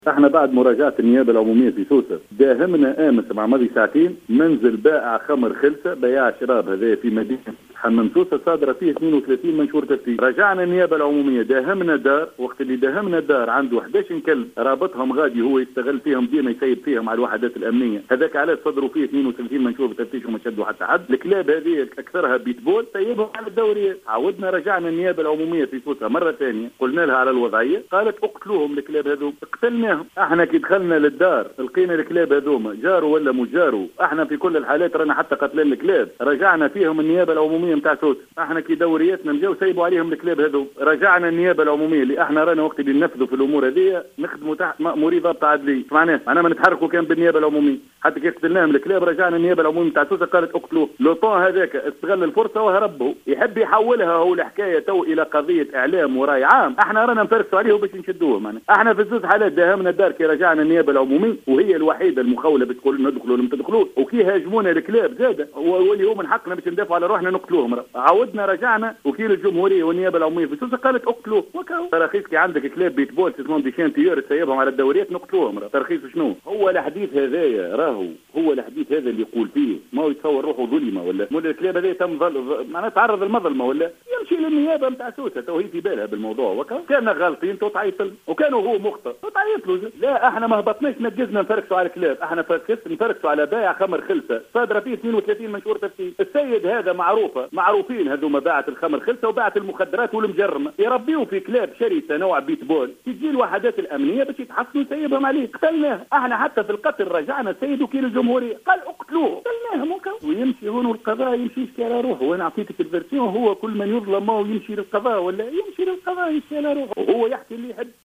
احنا بعد مراجعة النيابة العمومية في سوسة داهمنا امس مع ماضي ساعتين منزل بائع خمر خلسة بياع شراب هذا في مدينة حمام سوسة صادرة فيه 32 منشور تفتيش. رجعنا النيابة العمومية داهمنا دار، وقت اللي داهمنا دار عنده 11 كلب رابطهم غادي هو يستغل فيهم ديما يسيب فيهم على الوحدات الامنية، هذاك علاش صدروا فيه 32 منشور بتفتيش وما شدوا حتى حد. الكلاب هذه اكثرها بيتبول سيبهم على الدوريات. عودنا رجعنا النيابة العمومية في سوسة مرة ثانية قلنا لها على الوضعية، قالت اقتلوهم الكلاب هذوك. قتلناهم. احنا كي دخلنا للدار لقينا الكلاب هذوما جاروا ولا مش جاروا، احنا في كل الحالات رانا حتى قتلنا الكلاب رجعنا فيهم النيابه العموميه نتاع سوسه. احنا كي دورياتنا نجاو سيبوا عليهم الكلاب هذو، رجعنا النيابه العموميه اللي احنا رانا وقت اللي ننفذوا في الامور هذه نخدموا تحت مأموري ضبط عدلي. معناه انا ما نتحركوا كان بالنيابه العموميه، حتى كي قتلناهم الكلاب رجعنا النيابه العموميه نتاع سوسه قالت اقتلوه. لوطون هذاك استغل الفرصه وهربه، يحب يحولها هو الحكايه تو الى قضيه اعلام وراي عام، احنا رانا نفرسوا عليه باش نشدوه. معناه احنا في زوج حالات داهمنا الدار كي رجعنا النيابه العموميه وهي الوحيده المخوله بتقول ندخلوا ولا ما تدخلوش، وكي هاجمونا الكلاب زاده واللي هو من حقنا باش ندافعوا على روحنا نقتلوهم. عودنا رجعنا وكيل الجمهوريه والنيابه العموميه في سوسه قالت اقتلوه. وكاو تراخيص كي عندك كلاب بيتبول سيسمون دي شانتيور تسيبهم على الدوريات نقتلوهم. ترخيص شنو هو الحديث هذايا؟ راهو هو الحديث هذا اللي يقول فيه ما هو يتصور روحه ظلمه ولا الكلاب هذه تم معناها تعرض المظلمه ولا يمشي للنيابه نتاع سوسه تو هي في بالها بالموضوع. وكاو كان غالطين تو تعيط وكانوا هو مخطئ تو تعيط له. لا احنا ما هبطناش نجزنا نفركسوا على الكلاب، احنا نفركسوا على بائع خمر خلسه صادره فيه 32 منشور تفتيش. السيد هذا معروفين هذوما باعة الخمر خلسه وباعة المخدرات والمجرمه يربيوا في كلاب شرسه نوع بيتبول، تجي الوحدات الامنيه باش يتحصلوا يسيبهم عليه. قتلناه احنا حتى في القتل رجعنا السيد وكيل الجمهوريه قال اقتلوه قتلناهم ويمشي هون والقضاء يمشي على روحه. وانا اعطيتك الفيرسيون، هو كل من يظلم ما يمشي للقضاء ولا يمشي للقضاء يمشي على روحه وهو يحكي اللي يحب.